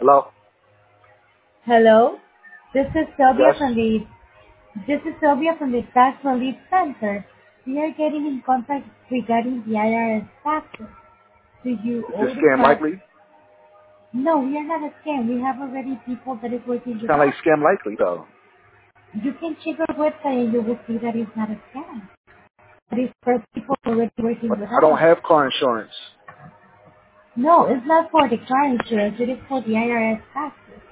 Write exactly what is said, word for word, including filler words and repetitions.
Hello? Hello, this is Sylvia Yes? from the this is Sylvia from the Tax Relief Center. We are getting in contact regarding the I R S taxes. Do you Is this owe the scam tax? likely? No, we are not a scam. We have already people that is working with Sound like us. scam likely though. You can check our website and you will see that it's not a scam. That is for people already working But with I don't us. have car insurance. No, it's not for the car insurance. It is for the I R S taxes.